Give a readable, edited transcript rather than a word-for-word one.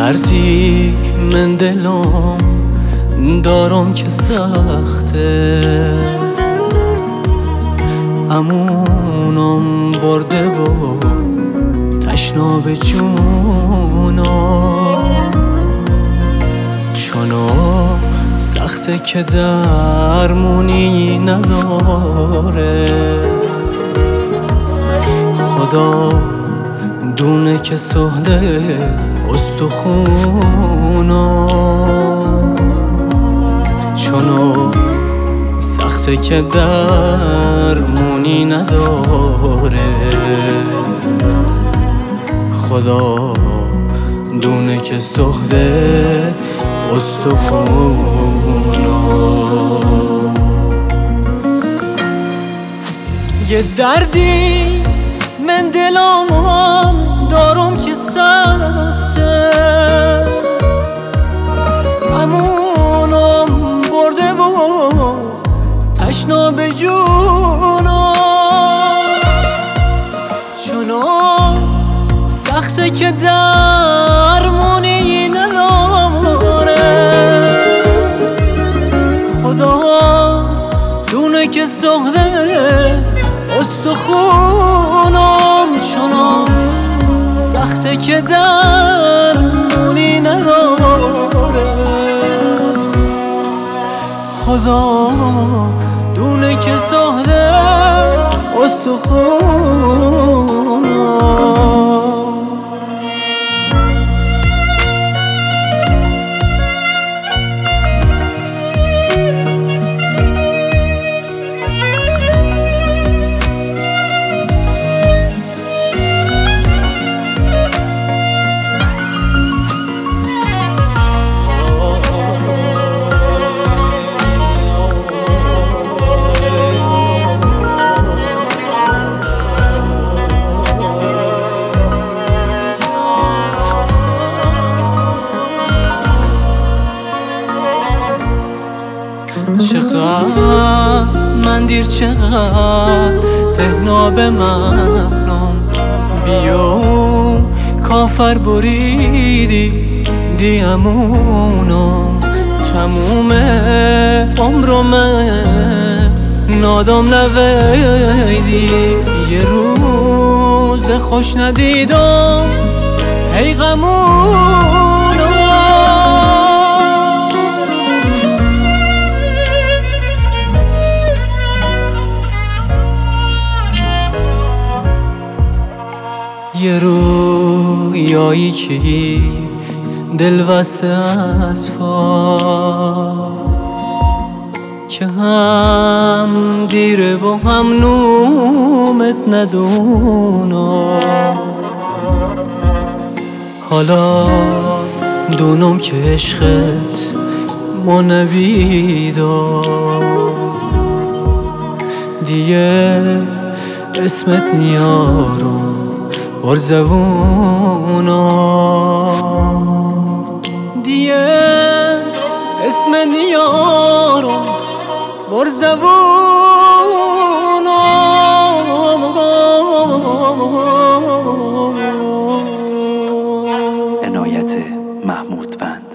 دردی من دلم دارم که سخته، امونم برده و تشنا به جونم، چونو سخته که درمونی نداره. خدا دونه که سهله استخونم، چونو سخته که درمونی نداره. خدا دونه که سهله استخونم. یه دردی من دلم دارم که سخته، امونم برده و تشنا به جونم، چونم سخته که درمونی نداره. خدا دونه که سهله استخونم، چونم سخته که درمونی نداره. خدا دونه که سهله استخونم. چقدر من دیر، چقدر تهنا به منم، بیو کافر بریدی دیمونم. تموم عمرم نادم نویدی، یه روز خوش ندیدم ای غمونم. یه رویایی که دل وسته از پا، که هم دیره و هم نومت ندونم. حالا دونم که عشقت منویدا، دیگه اسمت نیارم بر زبونم، دیگه اسم نیارم بر زبونم. عنایت محمودوند.